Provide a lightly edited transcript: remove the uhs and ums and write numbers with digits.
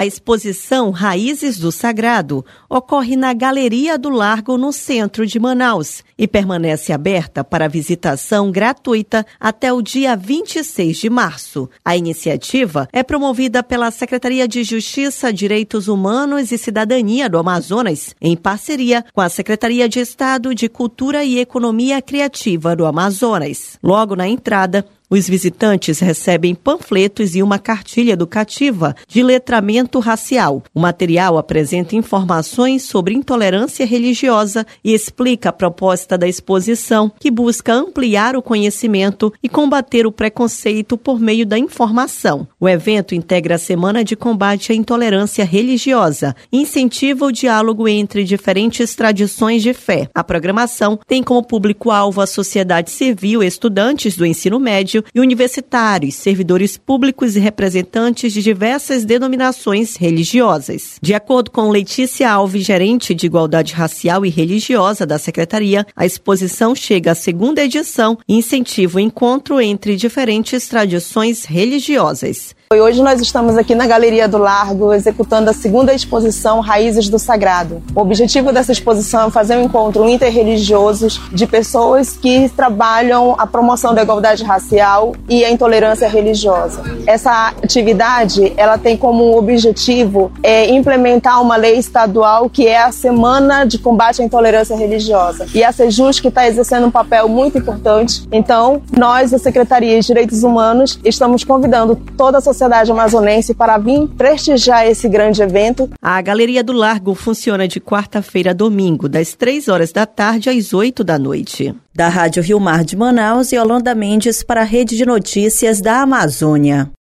A exposição Raízes do Sagrado ocorre na Galeria do Largo, no centro de Manaus, e permanece aberta para visitação gratuita até o dia 26 de março. A iniciativa é promovida pela Secretaria de Justiça, Direitos Humanos e Cidadania do Amazonas, em parceria com a Secretaria de Estado de Cultura e Economia Criativa do Amazonas. Logo na entrada, os visitantes recebem panfletos e uma cartilha educativa de letramento racial. O material apresenta informações sobre intolerância religiosa e explica a proposta da exposição, que busca ampliar o conhecimento e combater o preconceito por meio da informação. O evento integra a Semana de Combate à Intolerância Religiosa e incentiva o diálogo entre diferentes tradições de fé. A programação tem como público-alvo a sociedade civil, estudantes do ensino médio e universitários, servidores públicos e representantes de diversas denominações religiosas. De acordo com Letícia Alves, gerente de Igualdade Racial e Religiosa da Secretaria, a exposição chega à segunda edição e incentiva o encontro entre diferentes tradições religiosas. Hoje nós estamos aqui na Galeria do Largo, executando a segunda exposição Raízes do Sagrado. O objetivo dessa exposição é fazer um encontro interreligioso de pessoas que trabalham a promoção da igualdade racial e a intolerância religiosa. Essa atividade, ela tem como objetivo implementar uma lei estadual que é a Semana de Combate à Intolerância Religiosa. E a Sejus que está exercendo um papel muito importante. Então, nós, da Secretaria de Direitos Humanos, estamos convidando toda a sociedade amazonense para vir prestigiar esse grande evento. A Galeria do Largo funciona de quarta-feira a domingo, das 3 horas da tarde às 8 da noite. Da Rádio Rio Mar de Manaus, Yolanda Mendes para a Rede de Notícias da Amazônia.